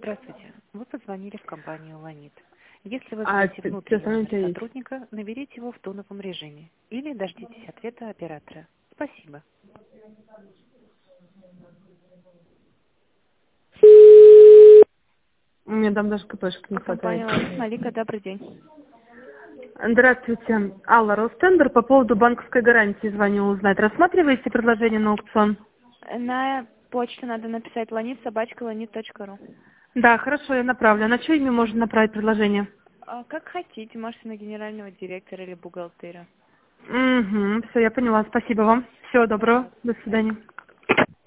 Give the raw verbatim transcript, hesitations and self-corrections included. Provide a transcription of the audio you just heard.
Здравствуйте. Вы позвонили в компанию «Ланит». Если вы А, знаете т- внутренний телефон у номер тебя есть? сотрудника, наберите его в тоновом режиме или дождитесь ответа оператора. Спасибо. У меня там даже КПшек не хватает. Компания «Ланит», Малика, добрый день. Здравствуйте. Алла, Ростендер, по поводу банковской гарантии звоню узнать. Рассматриваете предложение на аукцион? На почту надо написать ланит собачка ланит точка ру. Да, хорошо, я направлю. А на чье имя можно направить предложение? А, как хотите, можете на генерального директора или бухгалтера. Угу, все, я поняла. Спасибо вам. Всего доброго. Пожалуйста. До свидания.